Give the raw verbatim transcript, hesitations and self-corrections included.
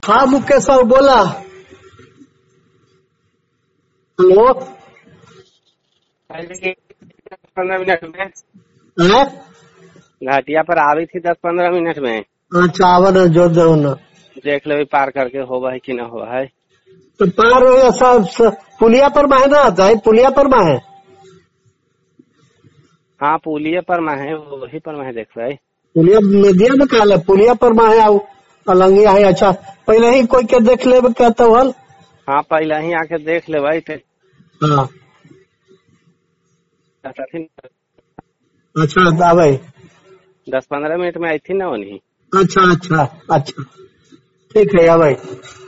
हाँ मुकेश साहब बोला। हेलो पंद्रह मिनट में है? घाटिया पर आ रही थी दस पंद्रह मिनट में। अच्छा आवन जो दो न देख ले पार करके होगा है कि ना हुआ है। तो पार हो सब पुलिया पर में है ना आता है, पुलिया पर में है। हाँ पुलिया पर में है, वही पर में देख रहा है। पुलिया नदिया में कहा है, पुलिया पर में है अलंगिया है। अच्छा पहले ही कोई के देख ले कहता हल। हाँ पहले ही आके देख ले भाई। हाँ अच्छा आवे दस पंद्रह मिनट में आई थी ना उन्हीं। अच्छा अच्छा अच्छा ठीक है आवे।